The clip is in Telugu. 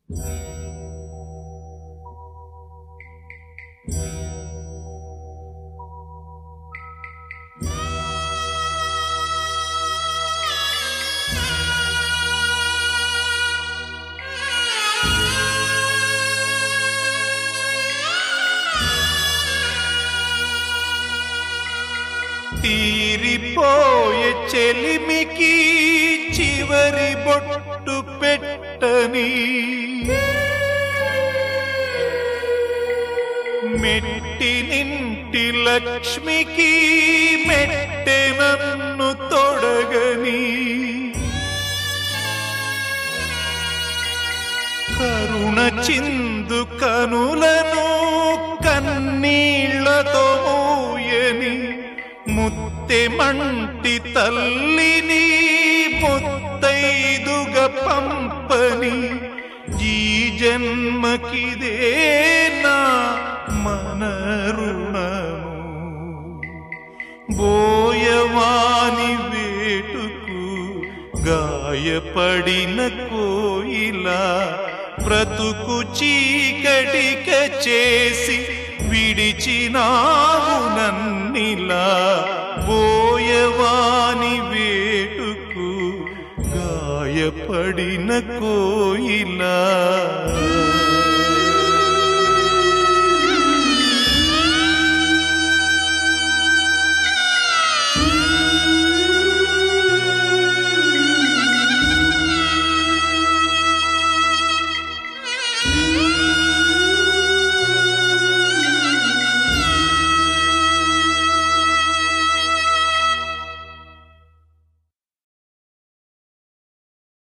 తీరిపోయే చెలిమికి చివరి బొట్టు పెట్టని మెట్టినింటి లక్ష్మికి మెట్టె నన్ను తొడగని కరుణ చిందు కనులను కన్నీళ్లతో మూయని ముత్తెమంటి తల్లిని ముత్తైదుగా పంపని ఈ జన్మకిదేనా మన రుణము బోయవాని వేటుకు గాయపడిన కోయిలా బ్రతుకు చీకటిక చేసి విడిచినావు నన్నిలా బోయవాని వేటుకు గాయపడిన కోయిలా